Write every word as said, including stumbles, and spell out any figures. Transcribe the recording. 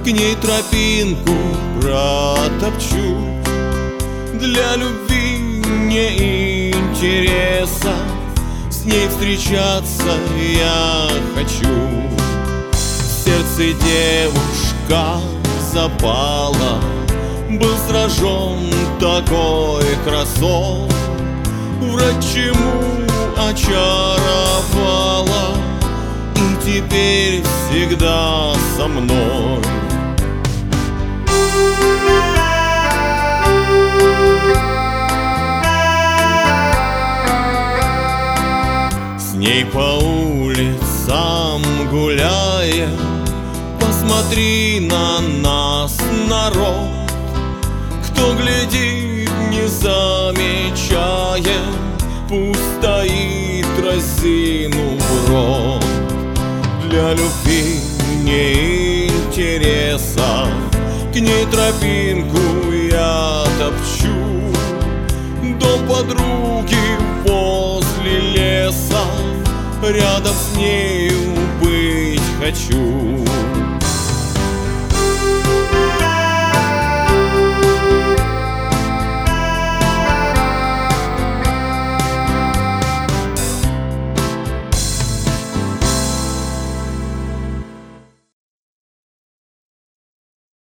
к ней тропинку протопчу. Для любви не интереса, с ней встречаться я хочу. В сердце девушка запала, был сражен такой красой. Врать чему очаровала, и теперь всегда со мной. С ней по улицам гуляя, посмотри на нас, народ. Кто глядит, не замечая, пусть стоит, разинув рот. Для любви не интереса, к ней тропинку я топчу. Дом подруги возле леса, рядом с нею быть хочу.